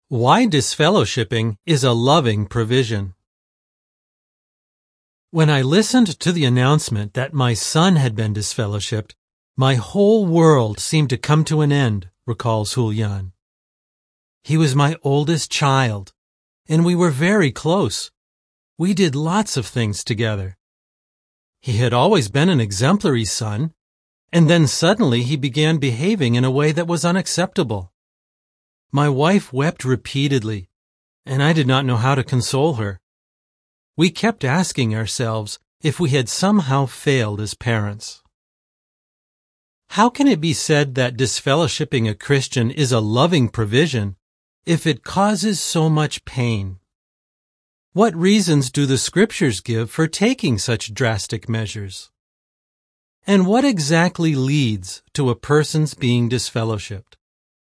Why disfellowshipping is a loving provision. When I listened to the announcement that my son had been disfellowshipped, my whole world seemed to come to an end, recalls Julian. He was my oldest child, and we were very close. We did lots of things together. He had always been an exemplary son, and then suddenly he began behaving in a way that was unacceptable. My wife wept repeatedly, and I did not know how to console her. We kept asking ourselves if we had somehow failed as parents. How can it be said that disfellowshipping a Christian is a loving provision if it causes so much pain? What reasons do the Scriptures give for taking such drastic measures? And what exactly leads to a person's being disfellowshipped?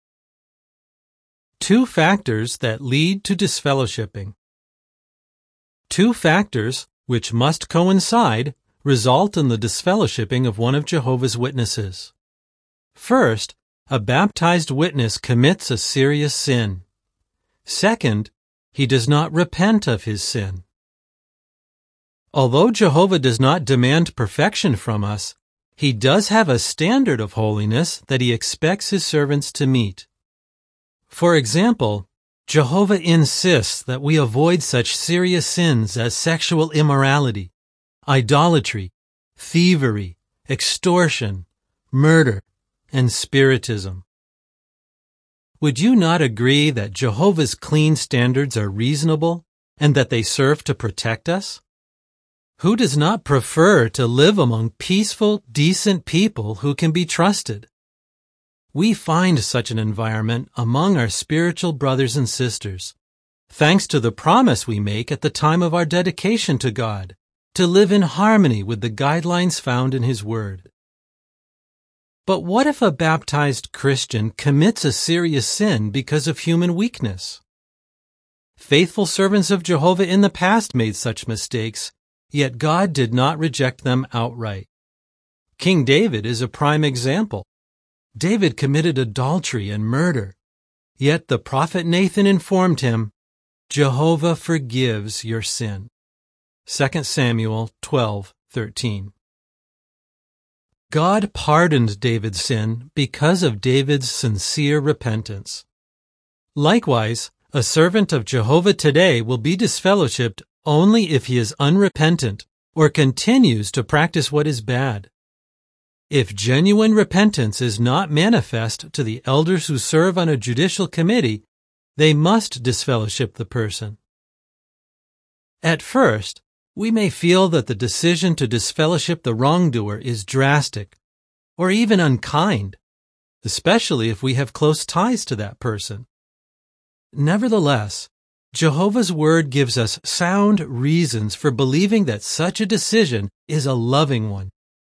Two factors that lead to disfellowshipping. Two factors, which must coincide, result in the disfellowshipping of one of Jehovah's Witnesses. First, a baptized witness commits a serious sin. Second, he does not repent of his sin. Although Jehovah does not demand perfection from us, he does have a standard of holiness that he expects his servants to meet. For example, Jehovah insists that we avoid such serious sins as sexual immorality, idolatry, thievery, extortion, murder, and spiritism. Would you not agree that Jehovah's clean standards are reasonable and that they serve to protect us? Who does not prefer to live among peaceful, decent people who can be trusted? We find such an environment among our spiritual brothers and sisters, thanks to the promise we make at the time of our dedication to God, to live in harmony with the guidelines found in His Word. But what if a baptized Christian commits a serious sin because of human weakness? Faithful servants of Jehovah in the past made such mistakes, yet God did not reject them outright. King David is a prime example. David committed adultery and murder, yet the prophet Nathan informed him, Jehovah forgives your sin. 2 Samuel 12:13. God pardoned David's sin because of David's sincere repentance. Likewise, a servant of Jehovah today will be disfellowshipped only if he is unrepentant or continues to practice what is bad. If genuine repentance is not manifest to the elders who serve on a judicial committee, they must disfellowship the person. At first, we may feel that the decision to disfellowship the wrongdoer is drastic or even unkind, especially if we have close ties to that person. Nevertheless, Jehovah's Word gives us sound reasons for believing that such a decision is a loving one.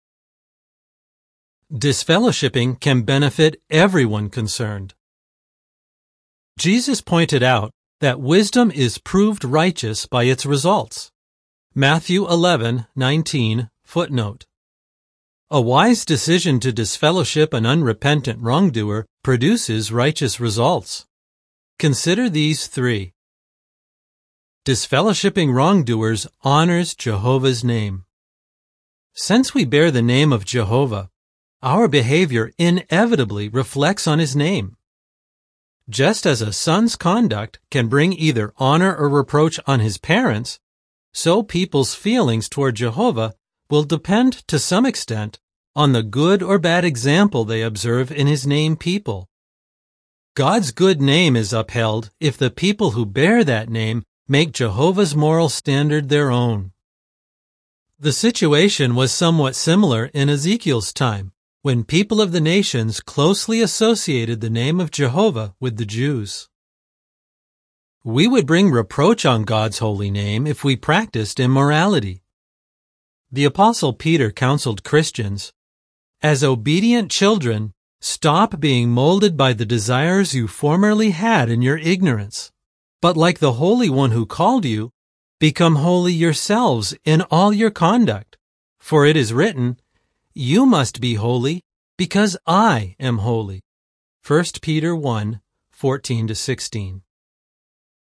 Disfellowshipping can benefit everyone concerned. Jesus pointed out that wisdom is proved righteous by its results. Matthew 11:19, footnote. A wise decision to disfellowship an unrepentant wrongdoer produces righteous results. Consider these three. Disfellowshipping wrongdoers honors Jehovah's name. Since we bear the name of Jehovah, our behavior inevitably reflects on His name. Just as a son's conduct can bring either honor or reproach on his parents, so people's feelings toward Jehovah will depend to some extent on the good or bad example they observe in His name people. God's good name is upheld if the people who bear that name make Jehovah's moral standard their own. The situation was somewhat similar in Ezekiel's time, when people of the nations closely associated the name of Jehovah with the Jews. We would bring reproach on God's holy name if we practiced immorality. The Apostle Peter counseled Christians, as obedient children, stop being molded by the desires you formerly had in your ignorance, but like the Holy One who called you, become holy yourselves in all your conduct. For it is written, you must be holy, because I am holy. 1 Peter 1:14-16.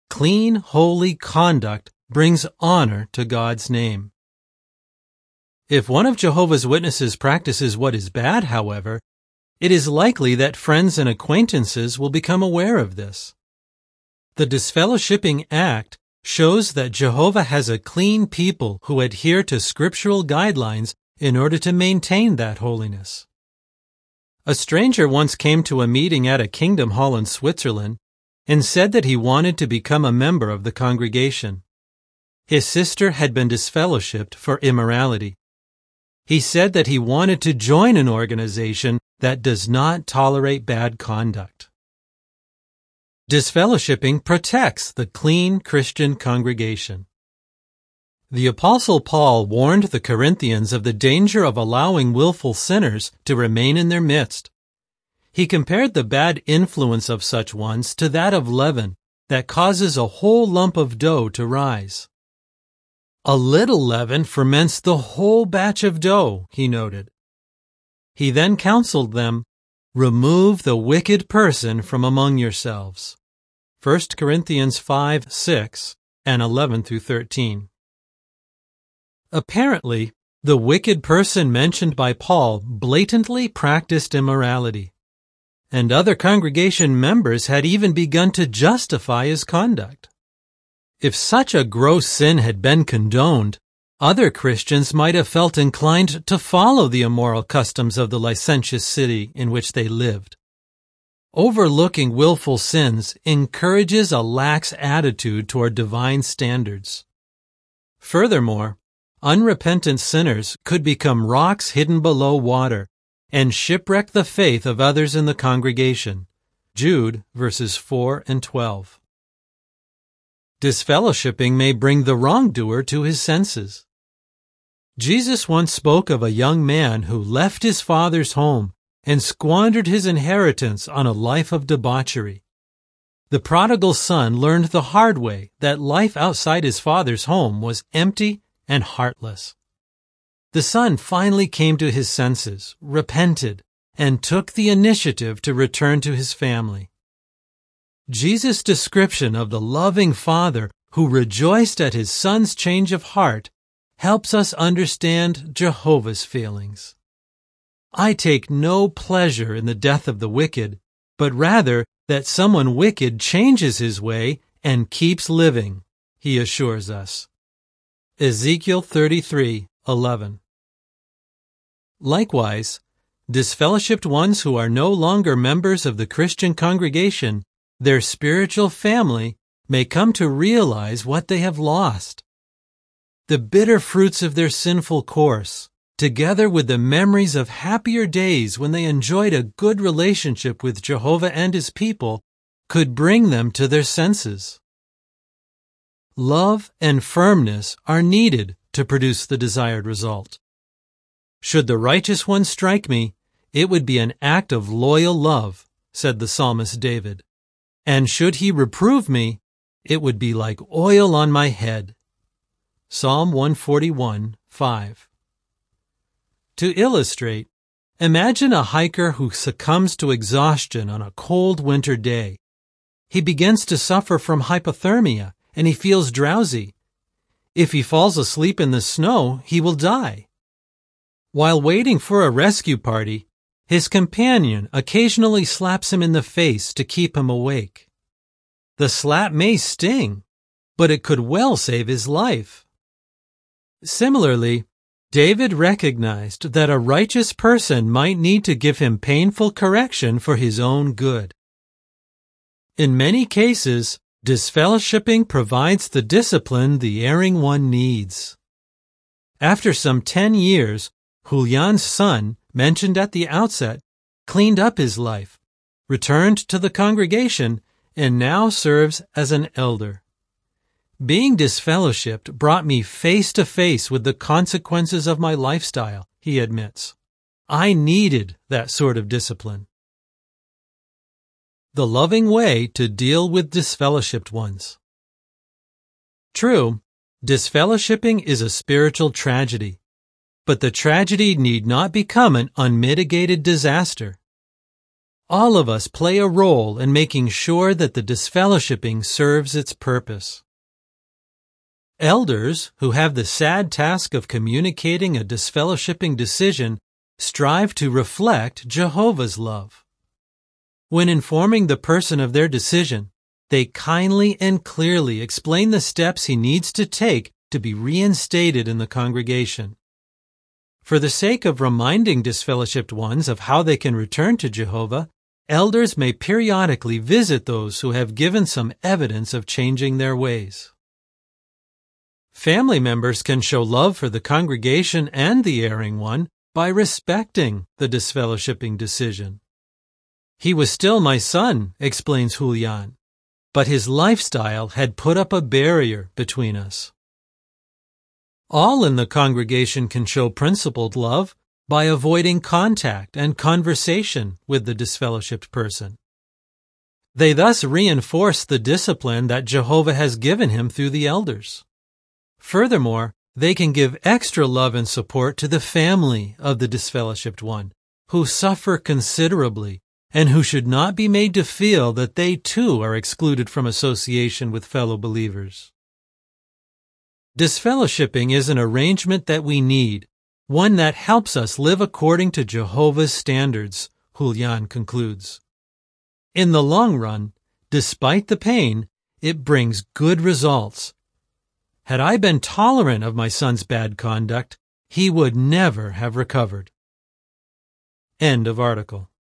clean, holy conduct brings honor to God's name. If one of Jehovah's Witnesses practices what is bad, however, it is likely that friends and acquaintances will become aware of this. The disfellowshipping act shows that Jehovah has a clean people who adhere to scriptural guidelines in order to maintain that holiness. A stranger once came to a meeting at a kingdom hall in Switzerland and said that he wanted to become a member of the congregation. His sister had been disfellowshipped for immorality. He said that he wanted to join an organization that does not tolerate bad conduct. Disfellowshipping protects the clean Christian congregation. The Apostle Paul warned the Corinthians of the danger of allowing willful sinners to remain in their midst. He compared the bad influence of such ones to that of leaven that causes a whole lump of dough to rise. A little leaven ferments the whole batch of dough, he noted. He then counseled them, "Remove the wicked person from among yourselves." 1 Corinthians 5:6 and 11-13. Apparently, the wicked person mentioned by Paul blatantly practiced immorality, and other congregation members had even begun to justify his conduct. If such a gross sin had been condoned, other Christians might have felt inclined to follow the immoral customs of the licentious city in which they lived. Overlooking willful sins encourages a lax attitude toward divine standards. Furthermore, unrepentant sinners could become rocks hidden below water and shipwreck the faith of others in the congregation. Jude verses 4 and 12. Disfellowshipping may bring the wrongdoer to his senses. Jesus once spoke of a young man who left his father's home and squandered his inheritance on a life of debauchery. The prodigal son learned the hard way that life outside his father's home was empty and heartless. The son finally came to his senses, repented, and took the initiative to return to his family. Jesus' description of the loving father who rejoiced at his son's change of heart helps us understand Jehovah's feelings. I take no pleasure in the death of the wicked, but rather that someone wicked changes his way and keeps living, he assures us. Ezekiel 33:11. Likewise, disfellowshipped ones who are no longer members of the Christian congregation, their spiritual family, may come to realize what they have lost. The bitter fruits of their sinful course, together with the memories of happier days when they enjoyed a good relationship with Jehovah and his people, could bring them to their senses. Love and firmness are needed to produce the desired result. Should the righteous one strike me, it would be an act of loyal love, said the psalmist David. And should he reprove me, it would be like oil on my head. Psalm 141:5. To illustrate, imagine a hiker who succumbs to exhaustion on a cold winter day. He begins to suffer from hypothermia and he feels drowsy. If he falls asleep in the snow, he will die. While waiting for a rescue party, his companion occasionally slaps him in the face to keep him awake. The slap may sting, but it could well save his life. Similarly, David recognized that a righteous person might need to give him painful correction for his own good. In many cases, disfellowshipping provides the discipline the erring one needs. After some 10 years, Julian's son, mentioned at the outset, cleaned up his life, returned to the congregation, and now serves as an elder. Being disfellowshipped brought me face to face with the consequences of my lifestyle, he admits. I needed that sort of discipline. The loving way to deal with disfellowshipped ones. True, disfellowshipping is a spiritual tragedy, but the tragedy need not become an unmitigated disaster. All of us play a role in making sure that the disfellowshipping serves its purpose. Elders, who have the sad task of communicating a disfellowshipping decision, strive to reflect Jehovah's love. When informing the person of their decision, they kindly and clearly explain the steps he needs to take to be reinstated in the congregation. For the sake of reminding disfellowshipped ones of how they can return to Jehovah, elders may periodically visit those who have given some evidence of changing their ways. Family members can show love for the congregation and the erring one by respecting the disfellowshipping decision. He was still my son, explains Julian, but his lifestyle had put up a barrier between us. All in the congregation can show principled love by avoiding contact and conversation with the disfellowshipped person. They thus reinforce the discipline that Jehovah has given him through the elders. Furthermore, they can give extra love and support to the family of the disfellowshipped one, who suffer considerably and who should not be made to feel that they too are excluded from association with fellow believers. Disfellowshipping is an arrangement that we need, one that helps us live according to Jehovah's standards, Julian concludes. In the long run, despite the pain, it brings good results. Had I been tolerant of my son's bad conduct, he would never have recovered. End of article.